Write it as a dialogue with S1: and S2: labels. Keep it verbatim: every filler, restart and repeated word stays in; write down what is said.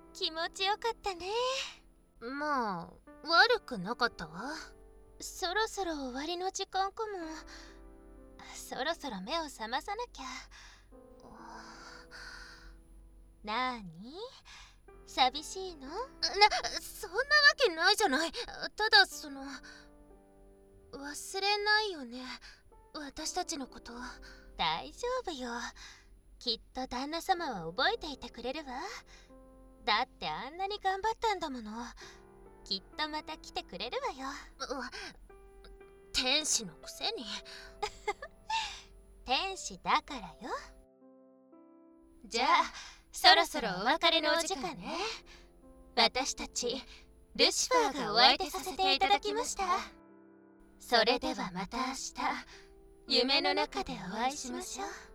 S1: 気持ちよかったね。
S2: まあ悪くなかったわ。
S1: そろそろ終わりの時間かも。そろそろ目を覚まさなきゃ。なーに？寂しいの？な、
S2: そんなわけないじゃない。ただその忘れないよね、私たちのこと。
S1: 大丈夫よ。きっと旦那様は覚えていてくれるわ。だってあんなに頑張ったんだもの。きっとまた来てくれるわよ。
S2: 天使のくせに
S1: 天使だからよ。じゃあそろそろお別れのお時間ね。私たちルシファーがお相手させていただきました。それではまた明日夢の中でお会いしましょう。